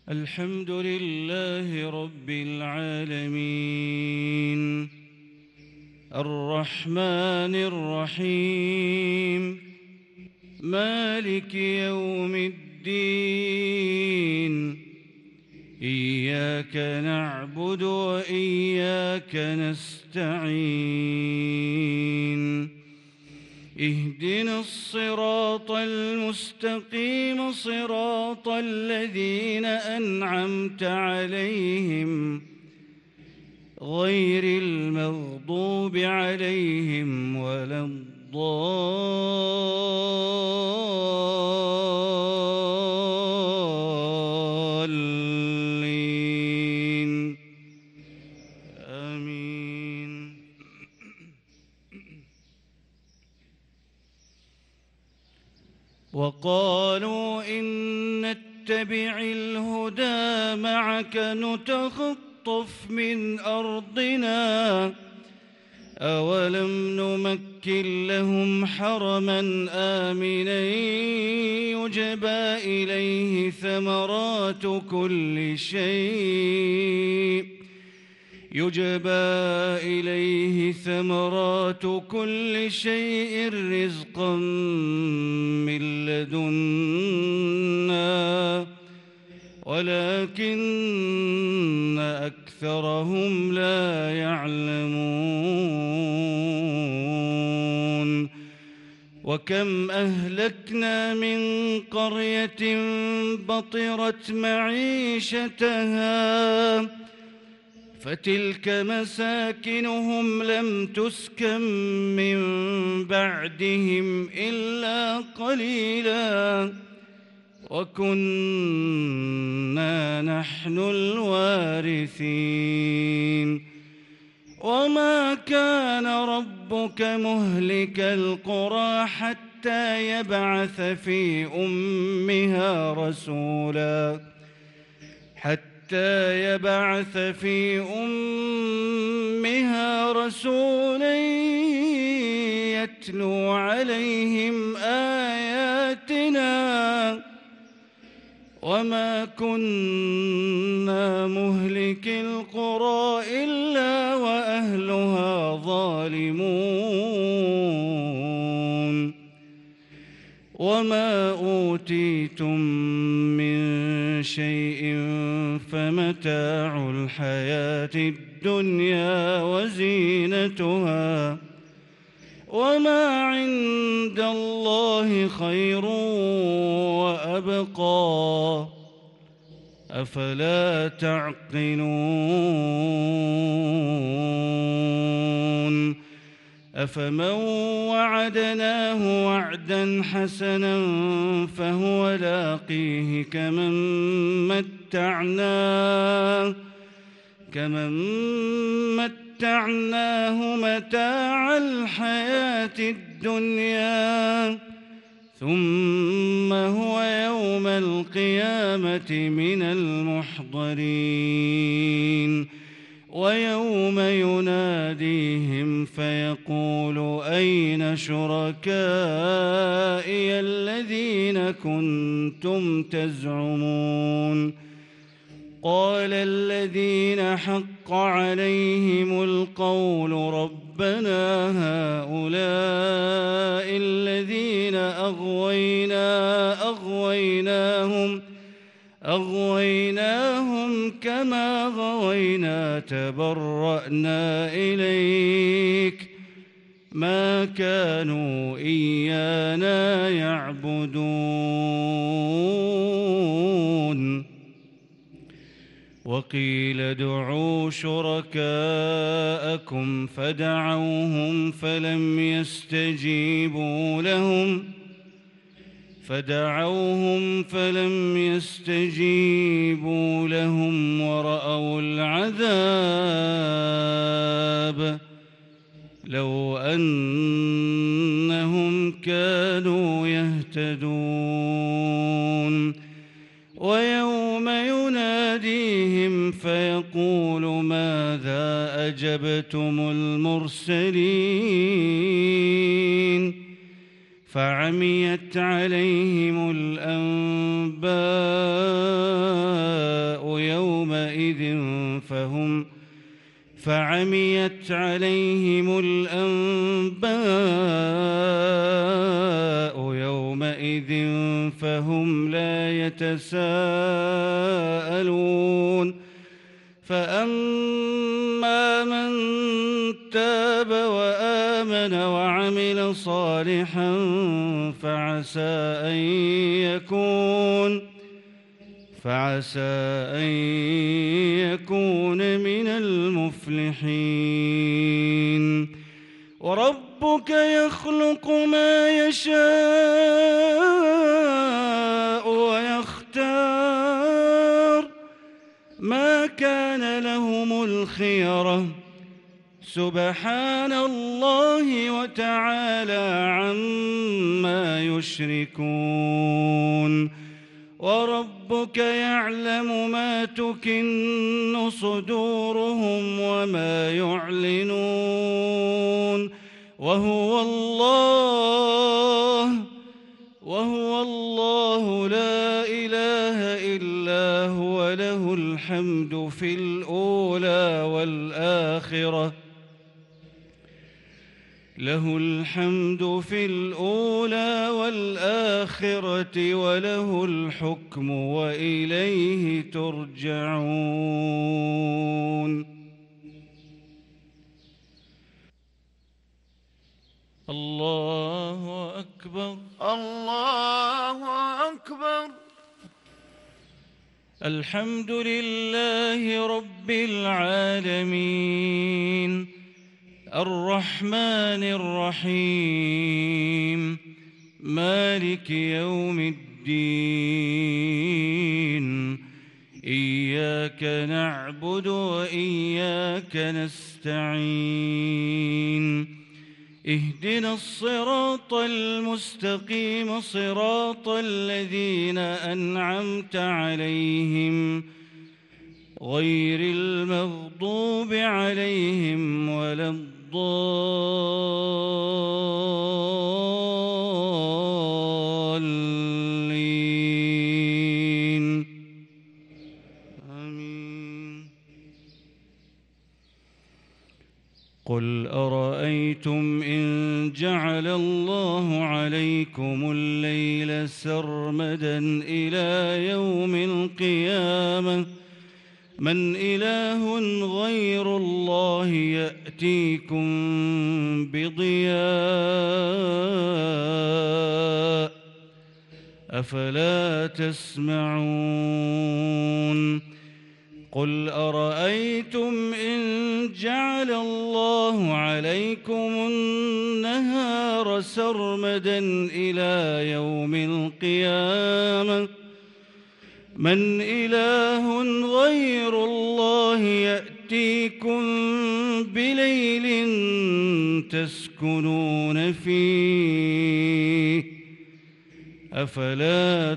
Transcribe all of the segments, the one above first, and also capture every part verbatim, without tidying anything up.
الحمد لله رب العالمين الرحمن الرحيم مالك يوم الدين إياك نعبد وإياك نستعين اهدنا الصراط المستقيم صراط الذين أنعمت عليهم غير المغضوب عليهم ولا الضالين آمين. وقالوا إن نتبع الهدى معك نتخطف من أرضنا أولم نمكن لهم حرما آمنا يجبى إليه ثمرات كل شيء يجبى إليه ثمرات كل شيء رزقا من لدنا ولكن أكثرهم لا يعلمون. وكم أهلكنا من قرية بطرت معيشتها فتلك مساكنهم لم تسكن من بعدهم إلا قليلا وكنا نحن الوارثين. وما كان ربك مهلك القرى حتى يبعث في أمها رسولا حتى حتى يبعث في أمها رسولا يتلو عليهم آياتنا وما كنا مهلك القرى إلا وأهلها ظالمون. وما أوتيتم من شيء فمتاع الحياة الدنيا وزينتها وما عند الله خير وأبقى أفلا تعقلون. أفمن وعدناه وعدا حسنا فهو لاقيه كمن متعناه كمن متعناه متاع الحياة الدنيا ثم هو يوم القيامة من المحضرين. ويوم يناديهم فيقول أين شركائي الذين كنتم تزعمون قال الذين حق عليهم القول ربنا هؤلاء الذين أغوينا أغويناهم أغويناهم كما غوينا تبرأنا إليك ما كانوا إيانا يعبدون. وقيل ادعوا شركاءكم فدعوهم فلم يستجيبوا لهم فدعوهم فلم يستجيبوا لهم ورأوا العذاب لو أنهم كانوا يهتدون. ويوم يناديهم فيقول ماذا أجبتم المرسلين فعميت عليهم الأنباء فعميت عليهم الأنباء يومئذ فهم لا يتساءلون فأما من تاب وآمن وعمل صالحا فعسى أن يكون فعسى أن يكون من المفلحين وربك يخلق ما يشاء ويختار ما كان لهم الخيرة سبحان الله وتعالى عما يشركون وربك يعلم ما تكن صدورهم وما يعلنون وهو الله وهو الله لا إله إلا هو له الحمد في الأولى والآخرة له الحمد في الأولى والآخرة وله الحكم وإليه ترجعون. الله أكبر الله أكبر. الحمد لله رب العالمين الرحمن الرحيم مالك يوم الدين إياك نعبد وإياك نستعين اهدنا الصراط المستقيم صراط الذين أنعمت عليهم غير المغضوب عليهم ولا الضالين آمين. قل أرأيتم إن جعل الله عليكم الليل سرمدا إلى يوم القيامة من إله غير الله يأتيكم بضياء أفلا تسمعون قل أرأيتم إن جعل الله عليكم النهار سرمدا إلى يوم القيامة من إله غير الله يأتيكم بليل تسكنون فيه أفلا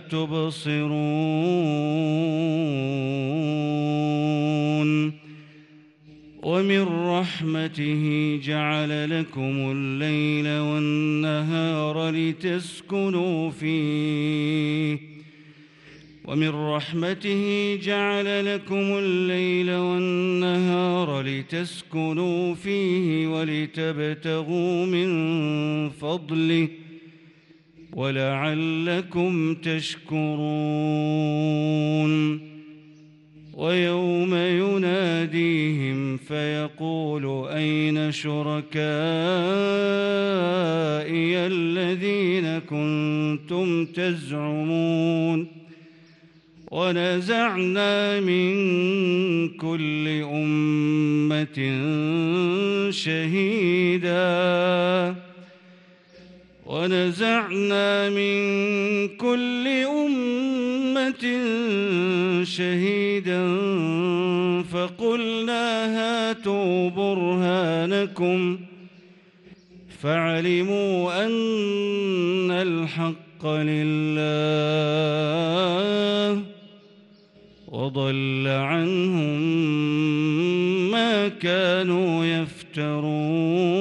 تبصرون ومن رحمته جعل لكم الليل والنهار لتسكنوا فيه ومن رحمته جعل لكم الليل والنهار لتسكنوا فيه ولتبتغوا من فضله ولعلكم تشكرون ويوم يناديهم فيقول أين شركائي الذين كنتم تزعمون ونزعنا من كل أمة شهيدا ونزعنا من كل أمة شهيدا فقلنا هاتوا برهانكم فعلموا أن الحق لله وضل عنهم ما كانوا يفترون